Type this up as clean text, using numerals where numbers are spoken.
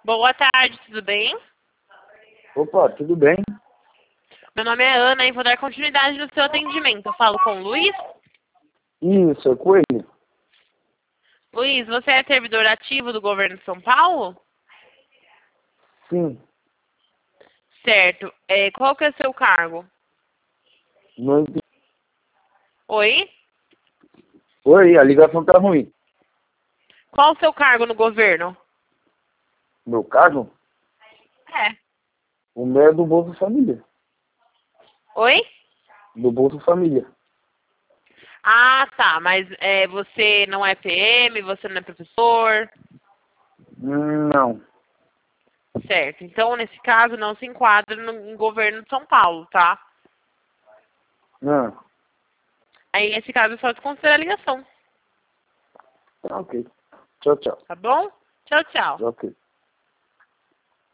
Boa tarde, tudo bem? Opa, tudo bem? Meu nome é Ana e vou dar continuidade no seu atendimento. Eu falo com o Luiz. Isso, é Coelho? Luiz, você é servidor ativo do governo de São Paulo? Sim. Certo. Qual que é o seu cargo? Não entendi. Oi? Oi, a ligação tá ruim. Qual o seu cargo no governo? Meu cargo? É. O meu é do Bolsa Família. Oi? Do Bolsa Família. Ah, tá. Mas você não é PM, você não é professor? Não. Certo. Então, nesse caso, não se enquadra no governo de São Paulo, tá? Não. Aí, nesse caso, é só desconsiderar a ligação. Tá ok. Tchau, tchau. Tá bom? Tchau, tchau. Ok.